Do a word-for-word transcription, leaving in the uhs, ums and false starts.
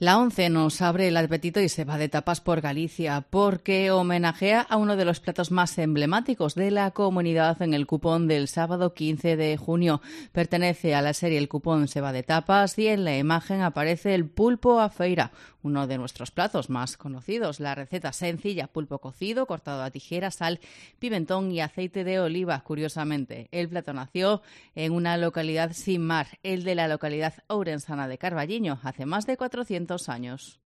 La ONCE nos abre el apetito y se va de tapas por Galicia porque homenajea a uno de los platos más emblemáticos de la comunidad en el cupón del sábado quince de junio. Pertenece a la serie El cupón se va de tapas y en la imagen aparece el pulpo a feira, uno de nuestros platos más conocidos. La receta sencilla: pulpo cocido, cortado a tijera, sal, pimentón y aceite de oliva. Curiosamente, el plato nació en una localidad sin mar, el de la localidad ourensana de Carballiño, hace más de cuatrocientos años.